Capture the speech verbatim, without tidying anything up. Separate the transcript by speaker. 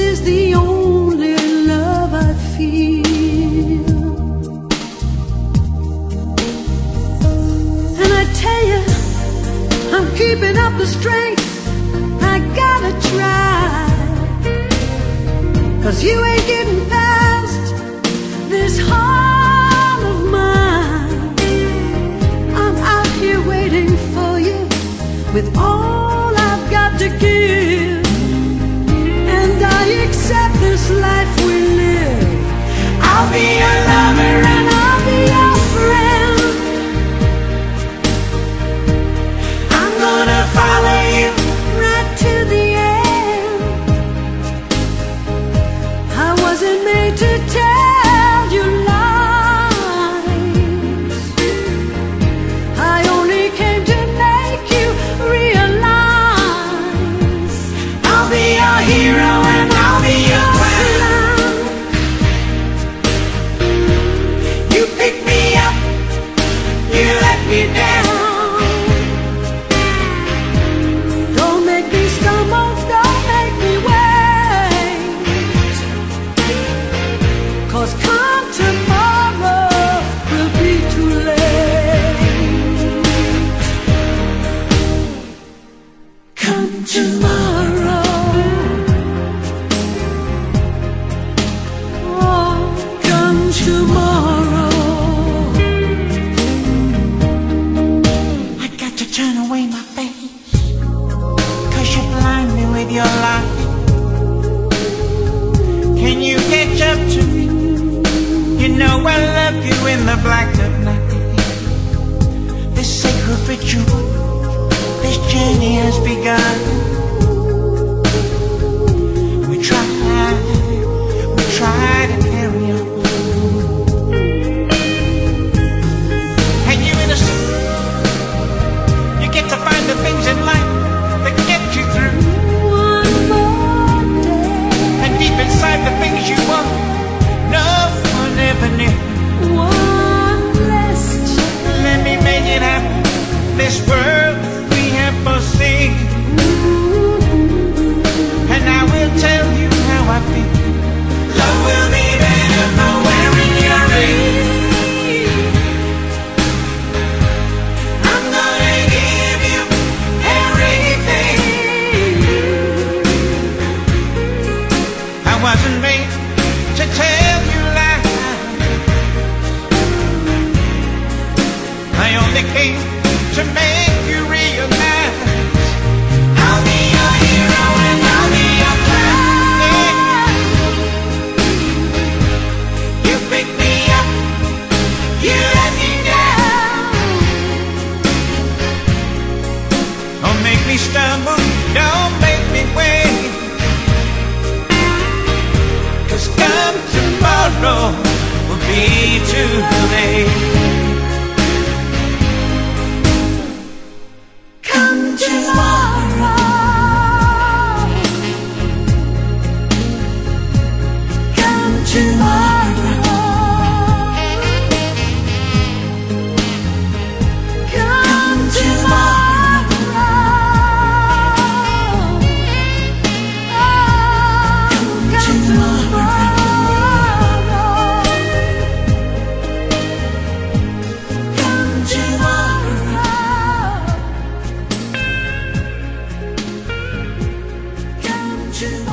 Speaker 1: is the only love I feel. And I tell you, I'm keeping up the strength. I gotta try, 'cause you ain't getting past this heart of mine. I'm out here waiting for you with all I've got to give, and I accept this life we live. I'll be your lover and I'll be your friend. I'm gonna follow you right to the end. I wasn't made to tell you lies. I only came to make you realize I'll be your hero and I'll be your clown. You pick me up, you let me down. Don't make me stumble, don't make me wait, 'cause come tomorrow will be too late. Come tomorrow, oh, come tomorrow. I got to turn away my face, 'cause you blind me with your light. Can you catch up to me? You know I love you in the black of night. This sacred ritual, this journey has begun. We try, we try to carry on. And you innocent, you get to find the things in life that get you through. One more day, and deep inside the things you want, no one ever knew. One less chance. Let me make it happen. This world we have foreseen, and I will tell you how I feel. Love will be better for wearing your ring. I'm gonna give you everything. I wasn't made to tell you lies. I only came to make you realize I'll be your hero and I'll be your clown. You pick me up, you let me down. Don't make me stumble, don't make me wait, 'cause come tomorrow will be too late. Come tomorrow, come tomorrow, come tomorrow, oh, come tomorrow, come tomorrow, come tomorrow.